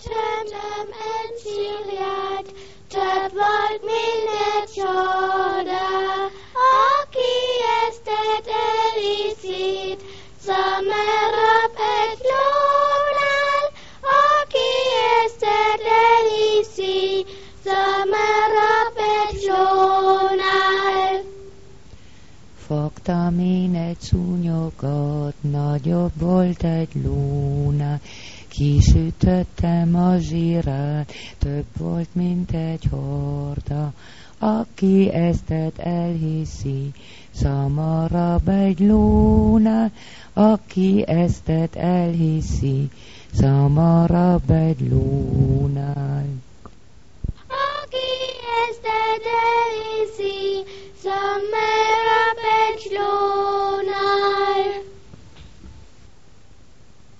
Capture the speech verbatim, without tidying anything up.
Több encíliát, több volt, mint egy csoda, aki eztet elhiszít, zamarabb egy lónál, aki eztet elhiszi, zamarabb egy lónál. Fogtam én egy szúnyogot, nagyobb volt egy lónál, kisütöttem a zsírát, több volt, mint egy horda. Aki eztet elhiszi, szamarabb egy lónál, aki eztet elhiszi, szamarabb egy lónál. Aki eztet elhiszi,